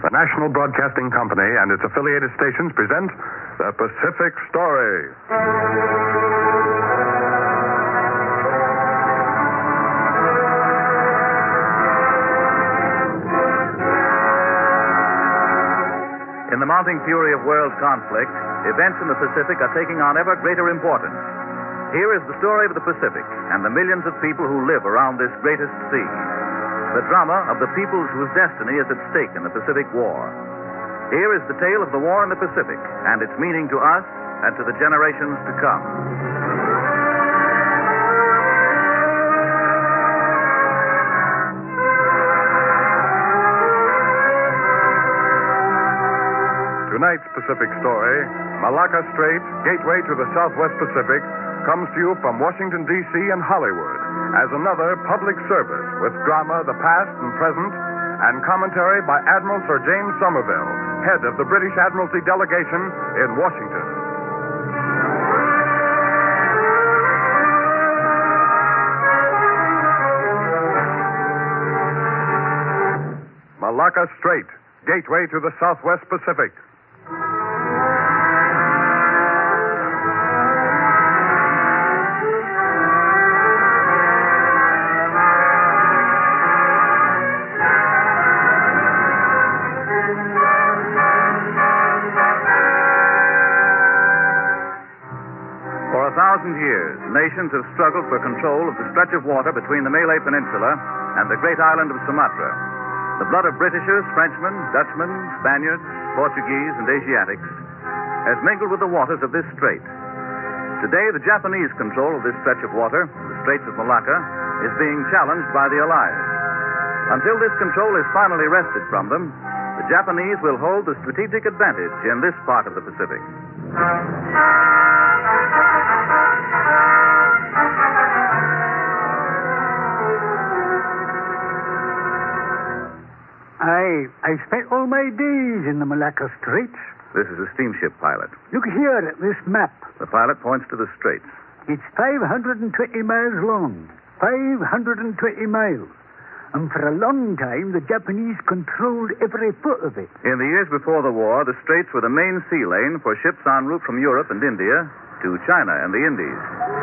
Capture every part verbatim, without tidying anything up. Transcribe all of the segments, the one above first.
The National Broadcasting Company and its affiliated stations present The Pacific Story. In the mounting fury of world conflict, events in the Pacific are taking on ever greater importance. Here is the story of the Pacific and the millions of people who live around this greatest sea. The drama of the peoples whose destiny is at stake in the Pacific War. Here is the tale of the war in the Pacific and its meaning to us and to the generations to come. Tonight's Pacific Story, Malacca Strait, gateway to the Southwest Pacific, comes to you from Washington, D C and Hollywood as another public service with drama, the past and present, and commentary by Admiral Sir James Somerville, head of the British Admiralty delegation in Washington. Malacca Strait, gateway to the Southwest Pacific. For a thousand years, nations have struggled for control of the stretch of water between the Malay Peninsula and the great island of Sumatra. The blood of Britishers, Frenchmen, Dutchmen, Spaniards, Portuguese, and Asiatics has mingled with the waters of this strait. Today, the Japanese control of this stretch of water, the Straits of Malacca, is being challenged by the Allies. Until this control is finally wrested from them, the Japanese will hold the strategic advantage in this part of the Pacific. I, I spent all my days in the Malacca Straits. This is a steamship pilot. Look here at this map. The pilot points to the straits. It's five hundred twenty miles long. five hundred twenty miles. And for a long time, the Japanese controlled every foot of it. In the years before the war, the straits were the main sea lane for ships en route from Europe and India to China and the Indies.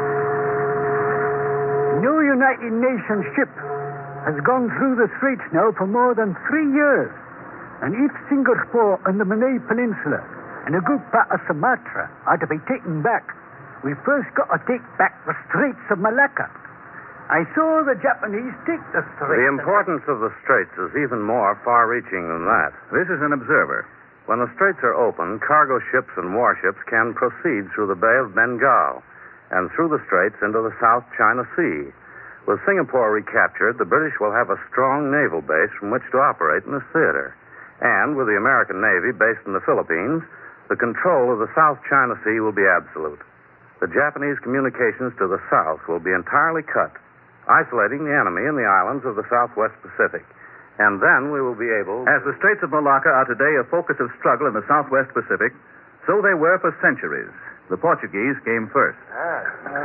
No United Nations ship has gone through the straits now for more than three years. And if Singapore and the Malay Peninsula and a good part of Sumatra are to be taken back, we first got to take back the Straits of Malacca. I saw the Japanese take the straits. The importance of the straits is even more far-reaching than that. This is an observer. When the straits are open, cargo ships and warships can proceed through the Bay of Bengal and through the straits into the South China Sea. With Singapore recaptured, the British will have a strong naval base from which to operate in this theater. And with the American Navy based in the Philippines, the control of the South China Sea will be absolute. The Japanese communications to the south will be entirely cut, isolating the enemy in the islands of the Southwest Pacific. And then we will be able... As the Straits of Malacca are today a focus of struggle in the Southwest Pacific, so they were for centuries. The Portuguese came first. Ah,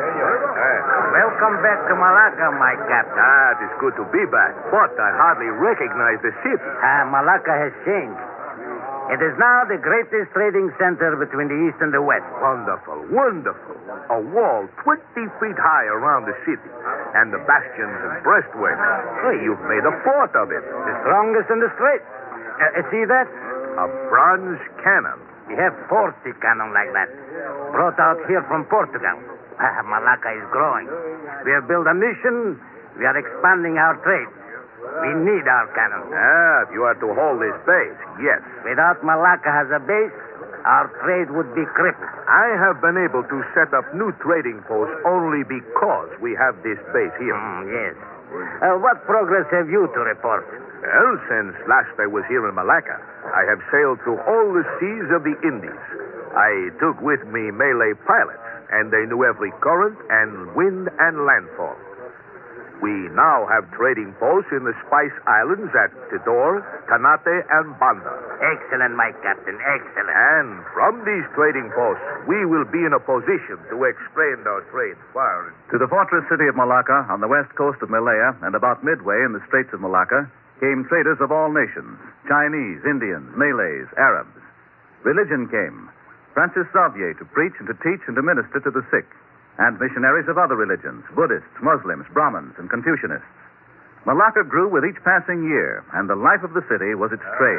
welcome back to Malacca, my captain. Ah, it is good to be back, but I hardly recognize the city. Ah, Malacca has changed. It is now the greatest trading center between the East and the West. Wonderful, wonderful. A wall twenty feet high around the city, and the bastions and breastworks. Hey, you've made a fort of it. The strongest in the strait. Uh, see that? A bronze cannon. We have forty cannon like that, brought out here from Portugal. Ah, Malacca is growing. We have built a mission. We are expanding our trade. We need our cannon. Ah, if you are to hold this base, yes. Without Malacca as a base, our trade would be crippled. I have been able to set up new trading posts only because we have this base here. Mm, yes. Uh, what progress have you to report? Well, since last I was here in Malacca, I have sailed through all the seas of the Indies. I took with me Malay pilots, and they knew every current and wind and landfall. We now have trading posts in the Spice Islands at Tidor, Ternate, and Banda. Excellent, my captain, excellent. And from these trading posts, we will be in a position to expand our trade far. To the fortress city of Malacca on the west coast of Malaya and about midway in the Straits of Malacca, came traders of all nations: Chinese, Indians, Malays, Arabs. Religion came. Francis Xavier to preach and to teach and to minister to the sick, and missionaries of other religions: Buddhists, Muslims, Brahmins, and Confucianists. Malacca grew with each passing year, and the life of the city was its trade.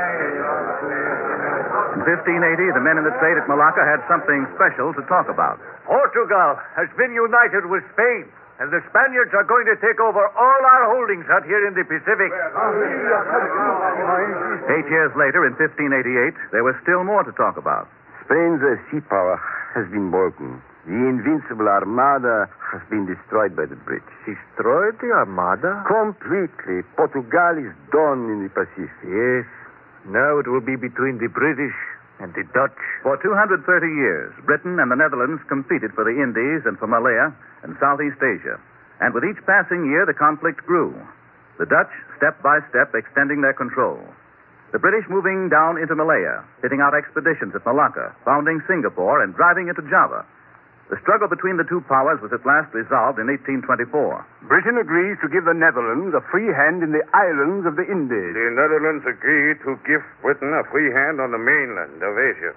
In fifteen eighty, the men in the trade at Malacca had something special to talk about. Portugal has been united with Spain, and the Spaniards are going to take over all our holdings out here in the Pacific. Eight years later, in fifteen eighty-eight, there was still more to talk about. Spain's uh, sea power has been broken. The invincible Armada has been destroyed by the British. Destroyed the Armada? Completely. Portugal is done in the Pacific. Yes. Now it will be between the British and the Dutch. For two hundred thirty years, Britain and the Netherlands competed for the Indies and for Malaya and Southeast Asia. And with each passing year, the conflict grew. The Dutch, step by step, extending their control. The British moving down into Malaya, fitting out expeditions at Malacca, founding Singapore, and driving into Java. The struggle between the two powers was at last resolved in eighteen twenty-four. Britain agrees to give the Netherlands a free hand in the islands of the Indies. The Netherlands agreed to give Britain a free hand on the mainland of Asia.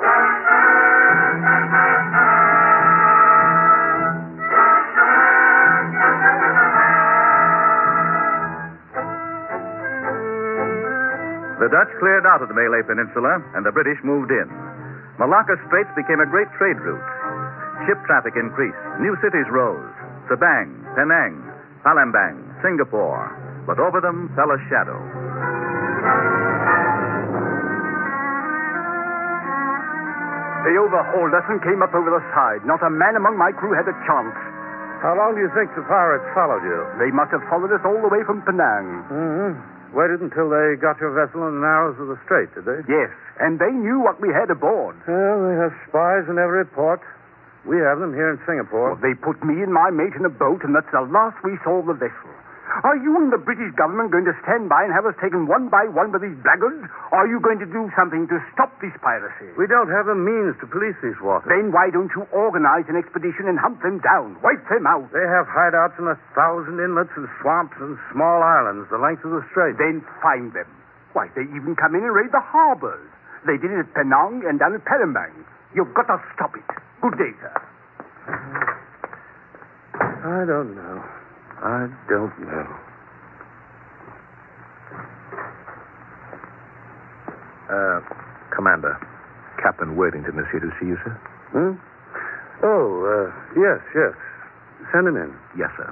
The Dutch cleared out of the Malay Peninsula, and the British moved in. Malacca Straits became a great trade route. Ship traffic increased. New cities rose: Sabang, Penang, Palembang, Singapore. But over them fell a shadow. They overhauled us and came up over the side. Not a man among my crew had a chance. How long do you think the pirates followed you? They must have followed us all the way from Penang. Mm-hmm. Waited until they got your vessel in the narrows of the strait, did they? Yes, and they knew what we had aboard. Well, they have spies in every port. We have them here in Singapore. Well, they put me and my mate in a boat, and that's the last we saw of the vessel. Are you and the British government going to stand by and have us taken one by one by these blackguards? Or are you going to do something to stop this piracy? We don't have the means to police these waters. Then why don't you organize an expedition and hunt them down? Wipe them out. They have hideouts in a thousand inlets and swamps and small islands the length of the strait. Then find them. Why, they even come in and raid the harbors. They did it at Penang and down at Palembang. You've got to stop it. Good day, sir. I don't know. I don't know. Uh, Commander, Captain Worthington is here to see you, sir. Hmm? Oh, uh, yes, yes. Send him in. Yes, sir.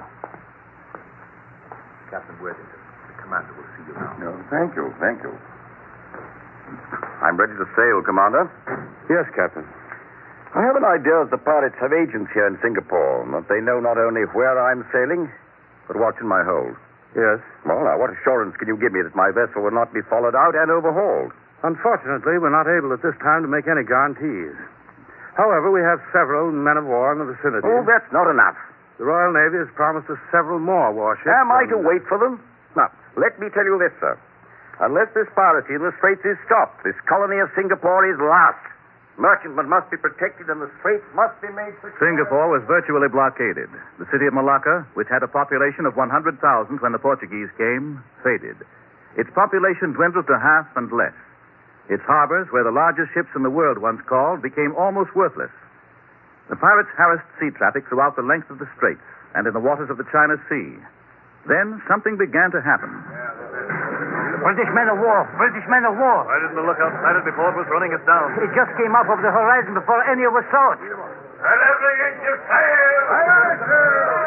Captain Worthington, the commander will see you now. No, thank you, thank you. I'm ready to sail, Commander. Yes, Captain. I have an idea that the pirates have agents here in Singapore, and that they know not only where I'm sailing, but what's in my hold. Yes. Well, now, what assurance can you give me that my vessel will not be followed out and overhauled? Unfortunately, we're not able at this time to make any guarantees. However, we have several men of war in the vicinity. Oh, that's not enough. The Royal Navy has promised us several more warships. Am I to and- wait for them? Now, let me tell you this, sir. Unless this piracy in the Straits is stopped, this colony of Singapore is lost. Merchantmen must be protected, and the Straits must be made secure. Singapore was virtually blockaded. The city of Malacca, which had a population of one hundred thousand when the Portuguese came, faded. Its population dwindled to half and less. Its harbors, where the largest ships in the world once called, became almost worthless. The pirates harassed sea traffic throughout the length of the straits and in the waters of the China Sea. Then something began to happen. British men of war. British men of war. Why didn't the look outside it before it was running us down? It just came up over the horizon before any of us saw it. Let every inch of sail! Aye, aye, sir!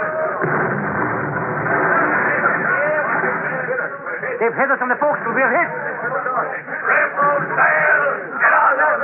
They've hit us on the forecastle. We're hit. Triple sail! Get on that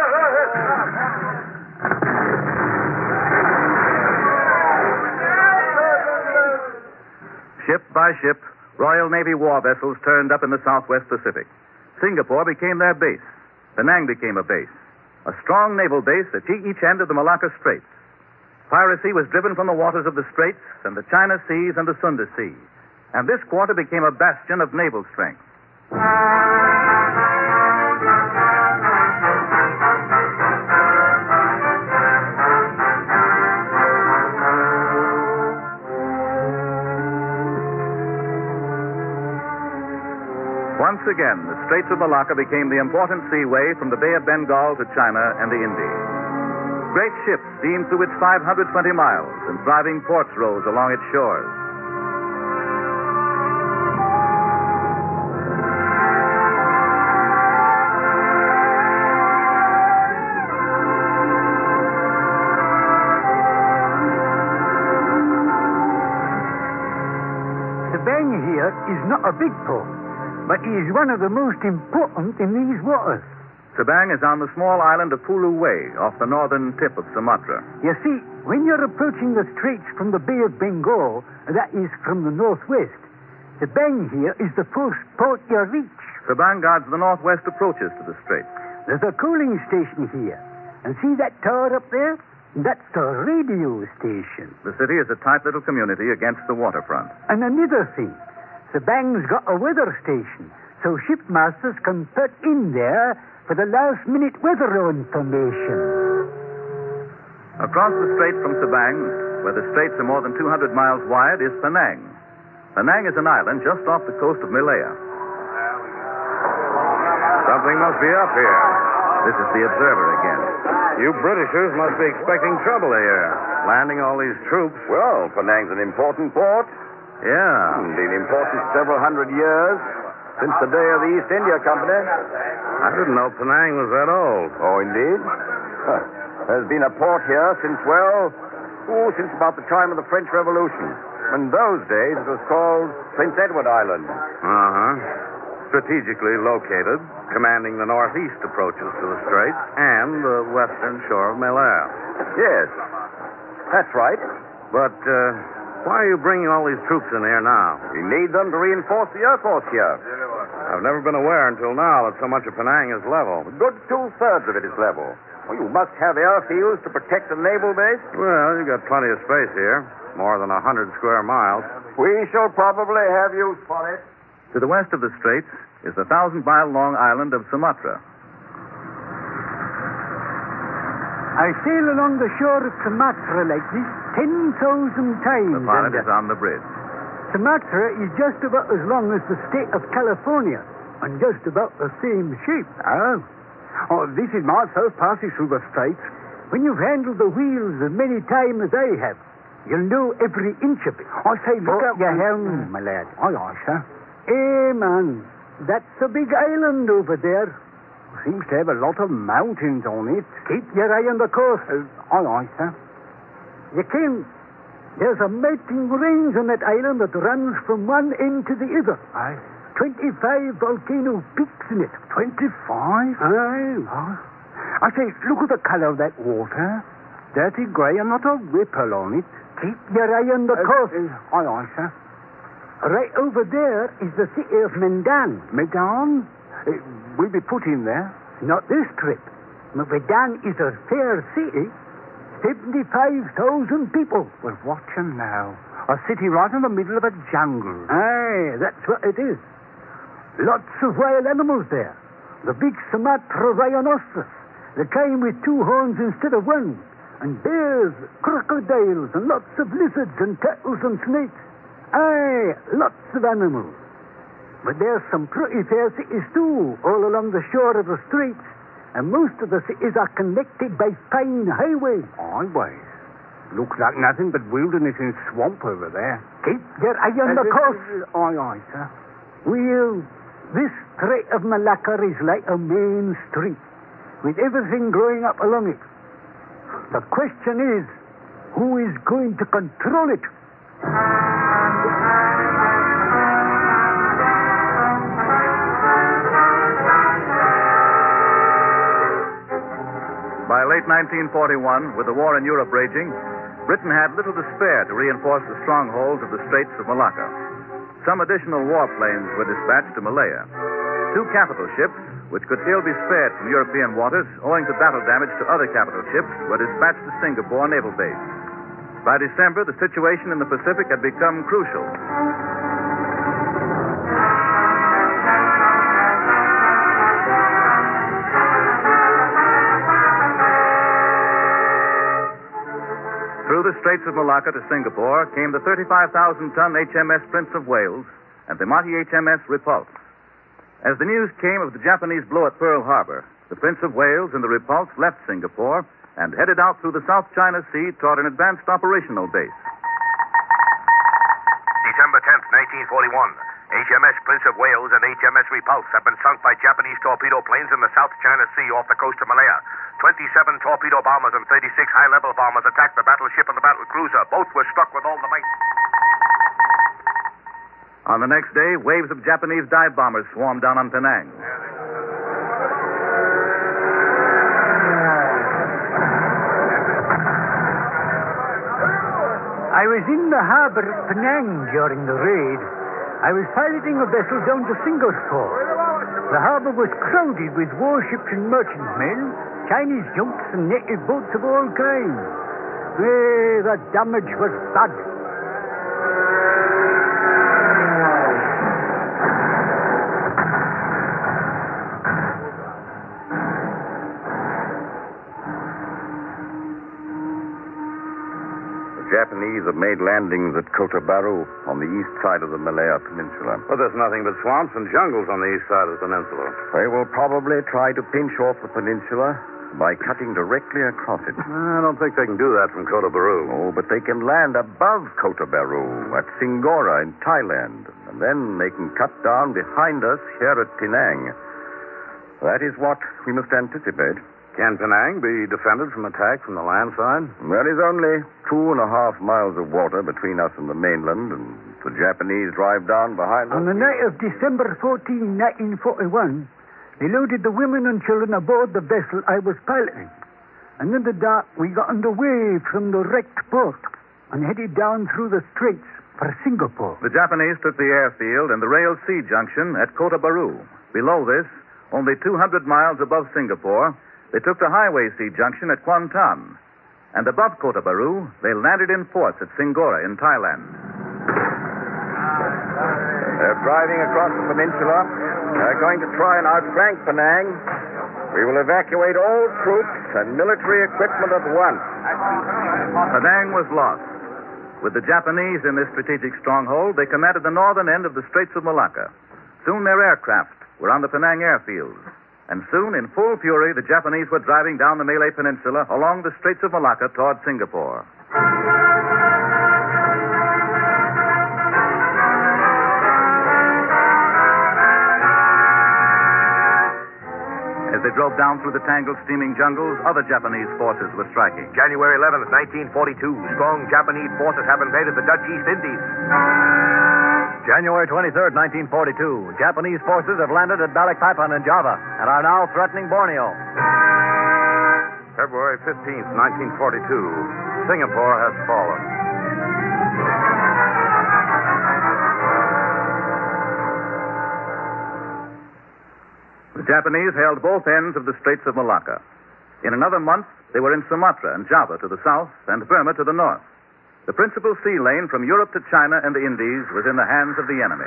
Ship by ship, Royal Navy war vessels turned up in the Southwest Pacific. Singapore became their base. Penang became a base. A strong naval base at each end of the Malacca Straits. Piracy was driven from the waters of the Straits and the China Seas and the Sunda Sea. And this quarter became a bastion of naval strength. once again, the Straits of Malacca became the important seaway from the Bay of Bengal to China and the Indies. Great ships steamed through its five hundred twenty miles, and thriving ports rose along its shores. Sabang here is not a big port, but he is one of the most important in these waters. Sabang is on the small island of Puluway, off the northern tip of Sumatra. You see, when you're approaching the straits from the Bay of Bengal, that is from the northwest, Sabang here is the first port you reach. Sabang guards the northwest approaches to the straits. There's a coaling station here. And see that tower up there? That's the radio station. The city is a tight little community against the waterfront. And another thing, Sabang's got a weather station, so shipmasters can put in there for the last-minute weather information. Across the strait from Sabang, where the straits are more than two hundred miles wide, is Penang. Penang is an island just off the coast of Malaya. Something must be up here. This is the Observer again. You Britishers must be expecting trouble here, landing all these troops. Well, Penang's an important port. Yeah. Hmm, Been important several hundred years, since the day of the East India Company. I didn't know Penang was that old. Oh, indeed? Huh. There's been a port here since, well, oh, since about the time of the French Revolution. In those days, it was called Prince Edward Island. Uh-huh. Strategically located, commanding the northeast approaches to the straits and the western shore of Malaya. Yes, that's right. But uh, why are you bringing all these troops in here now? We need them to reinforce the Air Force here. I've never been aware until now that so much of Penang is level. A good two-thirds of it is level. Well, you must have airfields to protect the naval base. Well, you've got plenty of space here, more than a hundred square miles. We shall probably have use for it. To the west of the straits is the thousand-mile-long island of Sumatra. I sail along the shore of Sumatra like this ten thousand times. The pilot and, is on the bridge. Sumatra is just about as long as the state of California, and just about the same shape. Oh. Oh, this is my first passage through the Straits. When you've handled the wheels as many times as I have, you'll know every inch of it. I say, look Put out. your helm, my lad. Aye, aye, sir. Eh, man, that's a big island over there. Seems to have a lot of mountains on it. Keep your eye on the coast. Uh, aye, aye, sir. You can. There's a mountain range on that island that runs from one end to the other. Aye. Twenty-five volcano peaks in it. Twenty-five? Aye. Oh. I say, look at the color of that water. Dirty grey and not a ripple on it. Keep your eye on the Uh, coast. uh, aye, aye, sir. Right over there is the city of Medan. Medan? Uh, we'll be put in there. Not this trip. Medan is a fair city. seventy-five thousand people. Well, watch 'em now. A city right in the middle of a jungle. Aye, that's what it is. Lots of wild animals there. The big Sumatra rhinoceros, the kind with two horns instead of one, and bears, crocodiles, and lots of lizards and turtles and snakes. Aye, lots of animals. But there's some pretty fair cities too, all along the shore of the straits, and most of the cities are connected by fine highways. Highways? Looks like nothing but wilderness and swamp over there. Keep your eye on the coast. Aye, aye, sir. Well, this Strait of Malacca is like a main street, with everything growing up along it. The question is, who is going to control it? By late nineteen forty-one, with the war in Europe raging, Britain had little to spare to reinforce the strongholds of the Straits of Malacca. Some additional warplanes were dispatched to Malaya. Two capital ships, which could ill be spared from European waters owing to battle damage to other capital ships, were dispatched to Singapore Naval Base. By December, the situation in the Pacific had become crucial. Through the Straits of Malacca to Singapore came the thirty-five thousand ton H M S Prince of Wales and the mighty H M S Repulse. As the news came of the Japanese blow at Pearl Harbor, the Prince of Wales and the Repulse left Singapore and headed out through the South China Sea toward an advanced operational base. December tenth, nineteen forty-one. H M S Prince of Wales and H M S Repulse have been sunk by Japanese torpedo planes in the South China Sea off the coast of Malaya. twenty-seven torpedo bombers and thirty-six high-level bombers attacked the battleship and the battle cruiser. Both were struck with all the might. On the next day, waves of Japanese dive bombers swarmed down on Penang. I was in the harbor at Penang during the raid. I was piloting a vessel down to Singapore. The harbor was crowded with warships and merchantmen, Chinese junks and native boats of all kinds. Eh, the damage was bad. Japanese have made landings at Kota Baru on the east side of the Malaya Peninsula. But there's nothing but swamps and jungles on the east side of the peninsula. They will probably try to pinch off the peninsula by cutting directly across it. I don't think they can do that from Kota Baru. Oh, but they can land above Kota Baru at Singora in Thailand. And then they can cut down behind us here at Penang. That is what we must anticipate. Can Penang be defended from attack from the land side? There is only two and a half miles of water between us and the mainland, and the Japanese drive down behind us. On the night of December fourteenth, nineteen forty-one, they loaded the women and children aboard the vessel I was piloting. And in the dark, we got underway from the wrecked port and headed down through the straits for Singapore. The Japanese took the airfield and the rail sea junction at Kota Baru. Below this, only two hundred miles above Singapore, they took the highway sea junction at Kuantan. And above Kota Baru, they landed in ports at Singora in Thailand. They're driving across the peninsula. They're going to try and outflank Penang. We will evacuate all troops and military equipment at once. Penang was lost. With the Japanese in this strategic stronghold, they commanded the northern end of the Straits of Malacca. Soon their aircraft were on the Penang airfield. And soon, in full fury, the Japanese were driving down the Malay Peninsula along the Straits of Malacca toward Singapore. As they drove down through the tangled, steaming jungles, other Japanese forces were striking. January eleventh, nineteen forty-two. Strong Japanese forces have invaded the Dutch East Indies. January twenty-third, nineteen forty-two. Japanese forces have landed at Balikpapan in Java and are now threatening Borneo. February fifteenth, nineteen forty-two. Singapore has fallen. The Japanese held both ends of the Straits of Malacca. In another month, they were in Sumatra and Java to the south and Burma to the north. The principal sea lane from Europe to China and the Indies was in the hands of the enemy.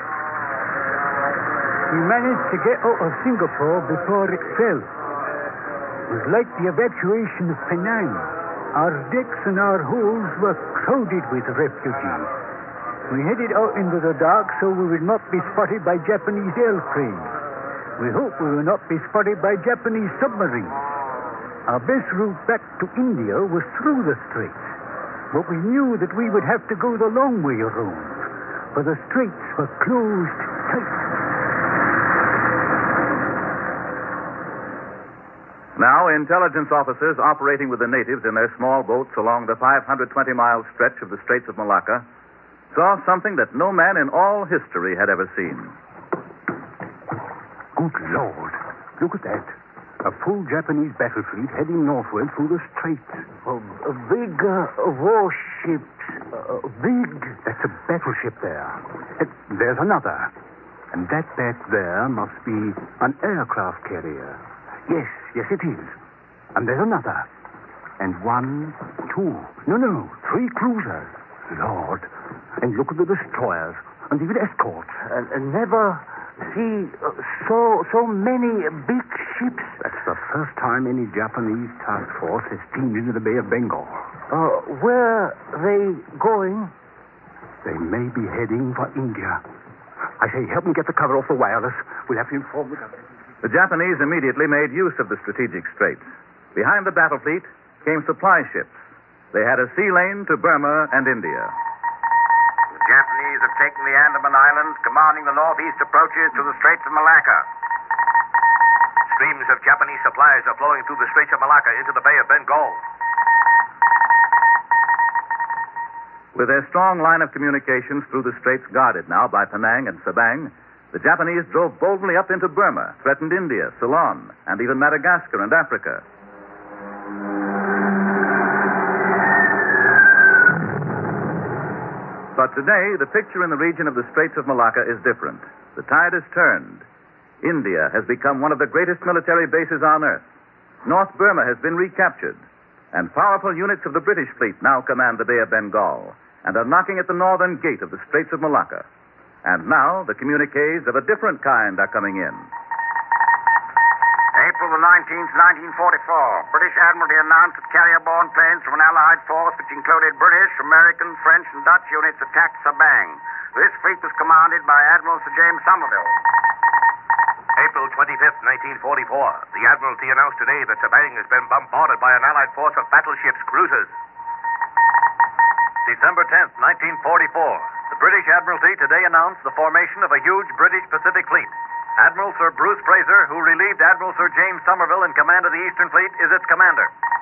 We managed to get out of Singapore before it fell. It was like the evacuation of Penang. Our decks and our holds were crowded with refugees. We headed out into the dark so we would not be spotted by Japanese airplanes. We hoped we would not be spotted by Japanese submarines. Our best route back to India was through the straits. But we knew that we would have to go the long way around, for the straits were closed tight. Now, intelligence officers operating with the natives in their small boats along the five hundred twenty mile stretch of the Straits of Malacca saw something that no man in all history had ever seen. Good Lord. Look at that. A full Japanese battle fleet heading northward through the straits. A, a big uh, warship. Uh, big. That's a battleship there. Uh, There's another. And that back there must be an aircraft carrier. Yes, yes it is. And there's another. And one, two, no, no, three cruisers. Lord. And look at the destroyers and even escorts. And, and never see uh, so so many big ships. That's the first time any Japanese task force has steamed into the Bay of Bengal. Uh, where are they going? They may be heading for India. I say, help me get the cover off the wireless. We'll have to inform the government. The Japanese immediately made use of the strategic straits. Behind the battle fleet came supply ships. They had a sea lane to Burma and India. The Japanese have taken the Andaman Islands, commanding the northeast approaches to the Straits of Malacca. Streams of Japanese supplies are flowing through the Straits of Malacca into the Bay of Bengal. With their strong line of communications through the straits guarded now by Penang and Sabang, the Japanese drove boldly up into Burma, threatened India, Ceylon, and even Madagascar and Africa. But today, the picture in the region of the Straits of Malacca is different. The tide has turned. India has become one of the greatest military bases on Earth. North Burma has been recaptured, and powerful units of the British fleet now command the Bay of Bengal and are knocking at the northern gate of the Straits of Malacca. And now the communiques of a different kind are coming in. April the nineteenth, nineteen forty-four. British Admiralty announced that carrier-borne planes from an Allied force which included British, American, French, and Dutch units attacked Sabang. This fleet was commanded by Admiral Sir James Somerville. April twenty-fifth, nineteen forty-four. The Admiralty announced today that Sabang has been bombarded by an Allied force of battleships, cruisers. December tenth, nineteen forty-four. The British Admiralty today announced the formation of a huge British Pacific Fleet. Admiral Sir Bruce Fraser, who relieved Admiral Sir James Somerville in command of the Eastern Fleet, is its commander.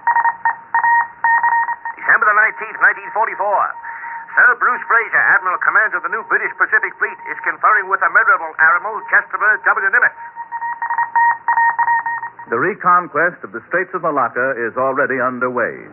December the nineteenth, nineteen forty-four. Sir Bruce Fraser, Admiral Commander of the new British Pacific Fleet, is conferring with Admiral Admiral Chesterfield W. Nimitz. The reconquest of the Straits of Malacca is already underway.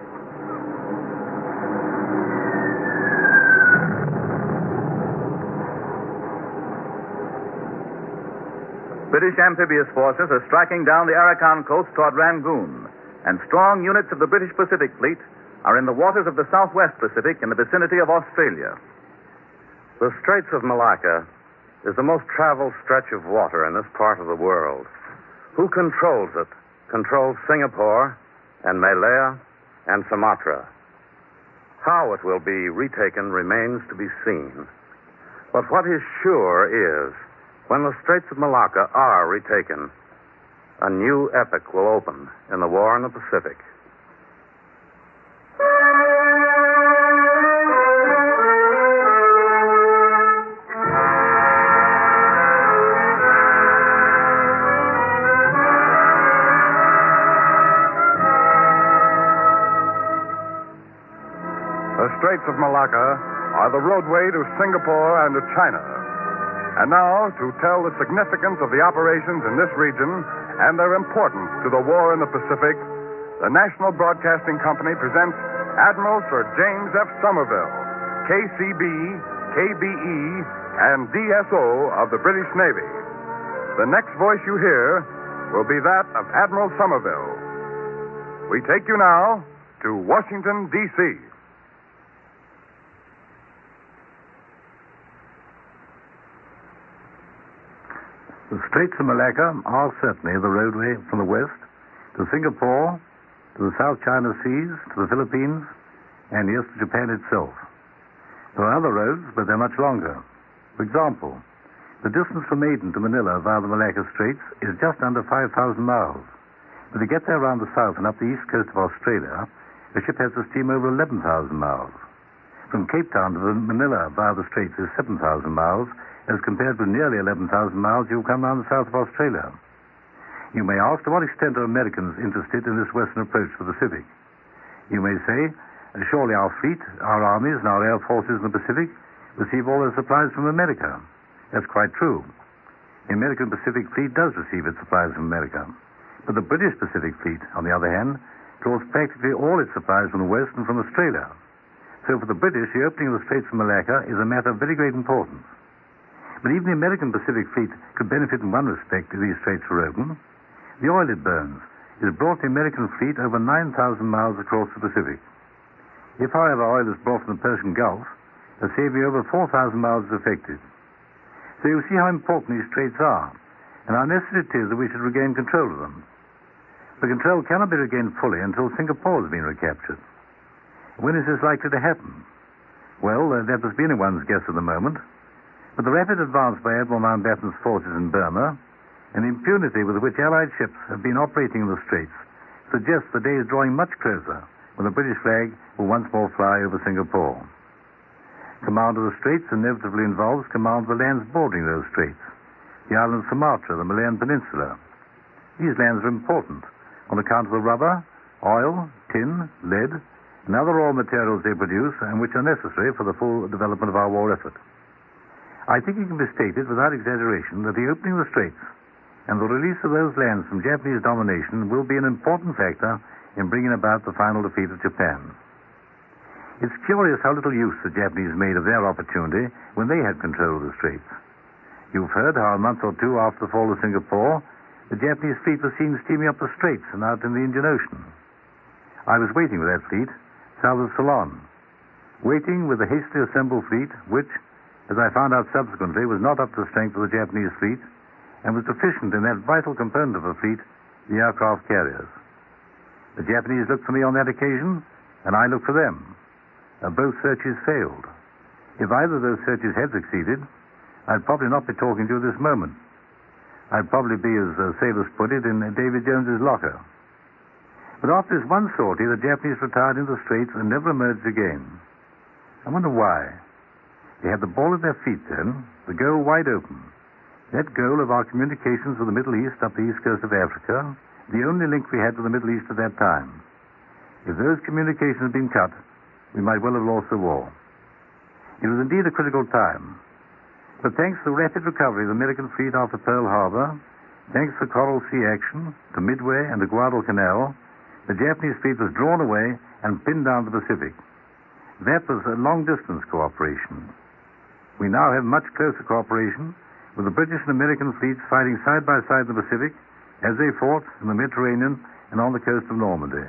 British amphibious forces are striking down the Arakan coast toward Rangoon, and strong units of the British Pacific Fleet are in the waters of the Southwest Pacific in the vicinity of Australia. The Straits of Malacca is the most traveled stretch of water in this part of the world. Who controls it? Controls Singapore and Malaya and Sumatra. How it will be retaken remains to be seen. But what is sure is, when the Straits of Malacca are retaken, a new epoch will open in the war in the Pacific. The Straits of Malacca are the roadway to Singapore and to China. And now, to tell the significance of the operations in this region and their importance to the war in the Pacific, the National Broadcasting Company presents Admiral Sir James F. Somerville, K C B, K B E, and D S O of the British Navy. The next voice you hear will be that of Admiral Somerville. We take you now to Washington, D C The Straits of Malacca are certainly the roadway from the west to Singapore, to the South China Seas, to the Philippines, and yes, to Japan itself. There are other roads, but they're much longer. For example, the distance from Aden to Manila via the Malacca Straits is just under five thousand miles. But to get there around the south and up the east coast of Australia, the ship has to steam over eleven thousand miles. From Cape Town to Manila via the Straits is seven thousand miles, as compared with nearly eleven thousand miles you'll come round the south of Australia. You may ask, to what extent are Americans interested in this western approach to the Pacific? You may say, surely our fleet, our armies, and our air forces in the Pacific receive all their supplies from America. That's quite true. The American Pacific Fleet does receive its supplies from America. But the British Pacific Fleet, on the other hand, draws practically all its supplies from the west and from Australia. So for the British, the opening of the Straits of Malacca is a matter of very great importance. But even the American Pacific Fleet could benefit in one respect if these straits were open. The oil it burns has brought the American fleet over nine thousand miles across the Pacific. If, however, oil is brought from the Persian Gulf, a saving over four thousand miles is effected. So you see how important these straits are, and how necessary it is that we should regain control of them. The control cannot be regained fully until Singapore has been recaptured. When is this likely to happen? Well, uh, that has been anyone's guess at the moment. But the rapid advance by Admiral Mountbatten's forces in Burma and the impunity with which Allied ships have been operating in the Straits suggests the day is drawing much closer when the British flag will once more fly over Singapore. Command of the Straits inevitably involves command of the lands bordering those straits, the island of Sumatra, the Malayan Peninsula. These lands are important on account of the rubber, oil, tin, lead, and other raw materials they produce and which are necessary for the full development of our war effort. I think it can be stated without exaggeration that the opening of the Straits and the release of those lands from Japanese domination will be an important factor in bringing about the final defeat of Japan. It's curious how little use the Japanese made of their opportunity when they had control of the Straits. You've heard how a month or two after the fall of Singapore, the Japanese fleet was seen steaming up the Straits and out in the Indian Ocean. I was waiting with that fleet south of Ceylon, waiting with the hastily assembled fleet, which, as I found out subsequently, was not up to the strength of the Japanese fleet and was deficient in that vital component of the fleet, the aircraft carriers. The Japanese looked for me on that occasion, and I looked for them. Uh, both searches failed. If either of those searches had succeeded, I'd probably not be talking to you this moment. I'd probably be, as uh, sailors put it, in uh, David Jones's locker. But after this one sortie, the Japanese retired into the Straits and never emerged again. I wonder why. They had the ball at their feet then, the goal wide open. That goal of our communications with the Middle East up the east coast of Africa, the only link we had with the Middle East at that time. If those communications had been cut, we might well have lost the war. It was indeed a critical time. But thanks to the rapid recovery of the American fleet after Pearl Harbor, thanks to Coral Sea action, to Midway and the Guadalcanal, the Japanese fleet was drawn away and pinned down the Pacific. That was a long-distance cooperation. We now have much closer cooperation with the British and American fleets fighting side by side in the Pacific as they fought in the Mediterranean and on the coast of Normandy.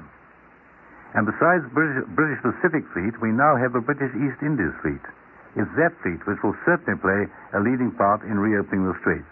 And besides British, British Pacific Fleet, we now have a British East Indies Fleet. It's that fleet which will certainly play a leading part in reopening the Straits.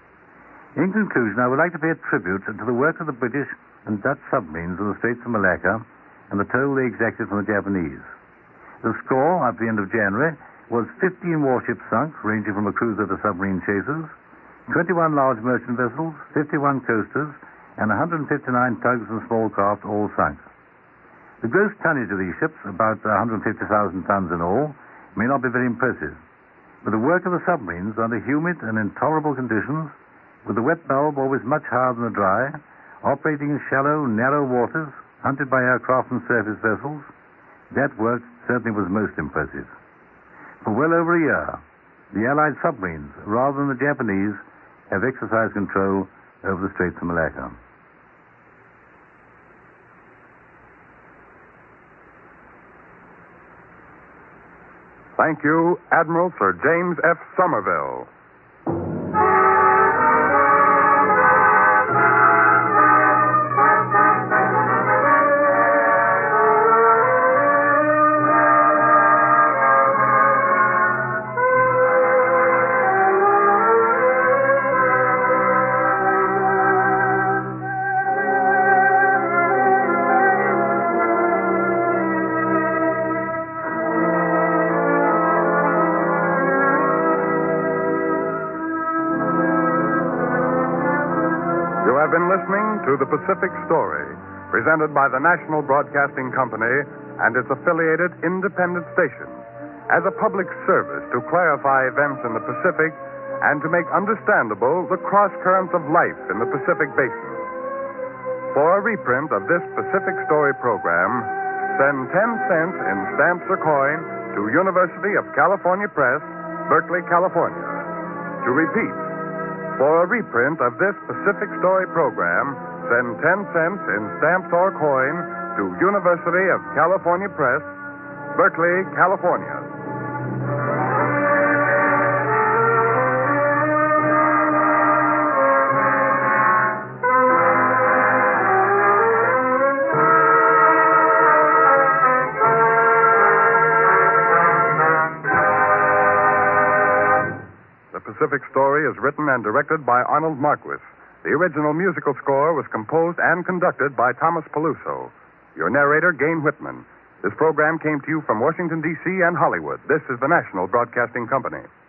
In conclusion, I would like to pay a tribute to the work of the British and Dutch submarines in the Straits of Malacca and the toll they exacted from the Japanese. The score, at the end of January, was fifteen warships sunk, ranging from a cruiser to submarine chasers, twenty-one large merchant vessels, fifty-one coasters, and one hundred fifty-nine tugs and small craft all sunk. The gross tonnage of these ships, about one hundred fifty thousand tons in all, may not be very impressive, but the work of the submarines under humid and intolerable conditions, with the wet bulb always much higher than the dry, operating in shallow, narrow waters, hunted by aircraft and surface vessels, that work certainly was most impressive. For well over a year, the Allied submarines, rather than the Japanese, have exercised control over the Straits of Malacca. Thank you, Admiral Sir James F. Somerville. You have been listening to The Pacific Story, presented by the National Broadcasting Company and its affiliated independent stations, as a public service to clarify events in the Pacific and to make understandable the cross currents of life in the Pacific Basin. For a reprint of this Pacific Story program, send ten cents in stamps or coin to University of California Press, Berkeley, California. To repeat, for a reprint of this Pacific Story program, send ten cents in stamps or coin to University of California Press, Berkeley, California. The Pacific Story is written and directed by Arnold Marquis. The original musical score was composed and conducted by Thomas Peluso. Your narrator, Gain Whitman. This program came to you from Washington, D C and Hollywood. This is the National Broadcasting Company.